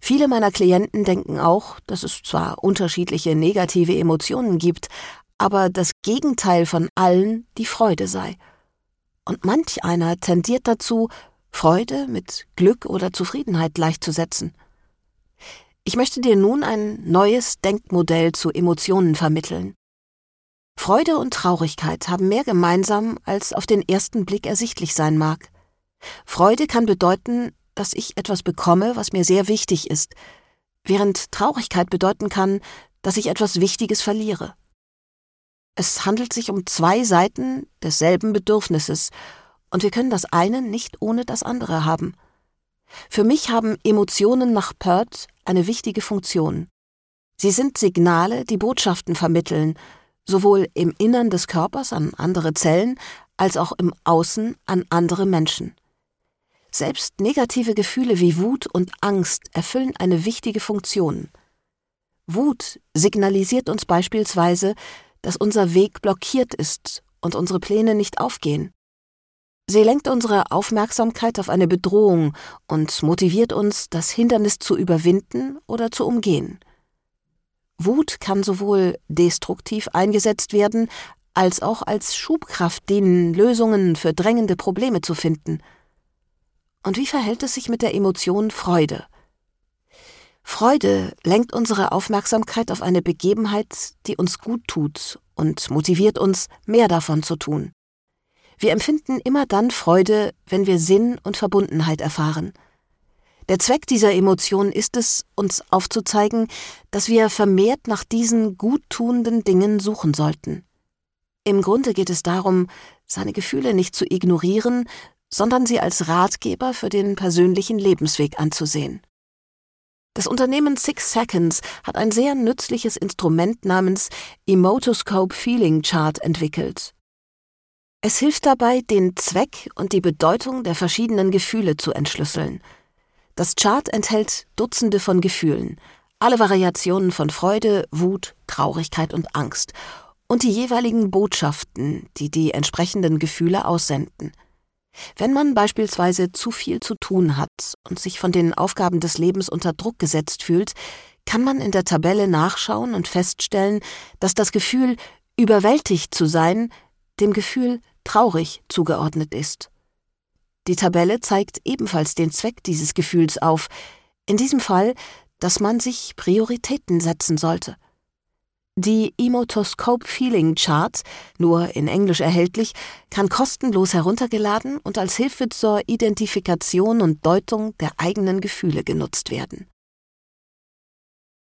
Viele meiner Klienten denken auch, dass es zwar unterschiedliche negative Emotionen gibt, aber das Gegenteil von allen die Freude sei. Und manch einer tendiert dazu, Freude mit Glück oder Zufriedenheit gleichzusetzen. Ich möchte dir nun ein neues Denkmodell zu Emotionen vermitteln. Freude und Traurigkeit haben mehr gemeinsam, als auf den ersten Blick ersichtlich sein mag. Freude kann bedeuten, dass ich etwas bekomme, was mir sehr wichtig ist, während Traurigkeit bedeuten kann, dass ich etwas Wichtiges verliere. Es handelt sich um zwei Seiten desselben Bedürfnisses, und wir können das eine nicht ohne das andere haben. Für mich haben Emotionen nach Peart eine wichtige Funktion. Sie sind Signale, die Botschaften vermitteln, sowohl im Innern des Körpers an andere Zellen, als auch im Außen an andere Menschen. Selbst negative Gefühle wie Wut und Angst erfüllen eine wichtige Funktion. Wut signalisiert uns beispielsweise, dass unser Weg blockiert ist und unsere Pläne nicht aufgehen. Sie lenkt unsere Aufmerksamkeit auf eine Bedrohung und motiviert uns, das Hindernis zu überwinden oder zu umgehen. Wut kann sowohl destruktiv eingesetzt werden, als auch als Schubkraft dienen, Lösungen für drängende Probleme zu finden. Und wie verhält es sich mit der Emotion Freude? Freude lenkt unsere Aufmerksamkeit auf eine Begebenheit, die uns gut tut und motiviert uns, mehr davon zu tun. Wir empfinden immer dann Freude, wenn wir Sinn und Verbundenheit erfahren. Der Zweck dieser Emotion ist es, uns aufzuzeigen, dass wir vermehrt nach diesen guttuenden Dingen suchen sollten. Im Grunde geht es darum, seine Gefühle nicht zu ignorieren, sondern sie als Ratgeber für den persönlichen Lebensweg anzusehen. Das Unternehmen 6 Seconds hat ein sehr nützliches Instrument namens Emotoscope Feeling Chart entwickelt. Es hilft dabei, den Zweck und die Bedeutung der verschiedenen Gefühle zu entschlüsseln. Das Chart enthält Dutzende von Gefühlen, alle Variationen von Freude, Wut, Traurigkeit und Angst und die jeweiligen Botschaften, die die entsprechenden Gefühle aussenden. Wenn man beispielsweise zu viel zu tun hat und sich von den Aufgaben des Lebens unter Druck gesetzt fühlt, kann man in der Tabelle nachschauen und feststellen, dass das Gefühl, überwältigt zu sein, dem Gefühl traurig zugeordnet ist. Die Tabelle zeigt ebenfalls den Zweck dieses Gefühls auf, in diesem Fall, dass man sich Prioritäten setzen sollte. Die Emotoscope Feeling Chart, nur in Englisch erhältlich, kann kostenlos heruntergeladen und als Hilfe zur Identifikation und Deutung der eigenen Gefühle genutzt werden.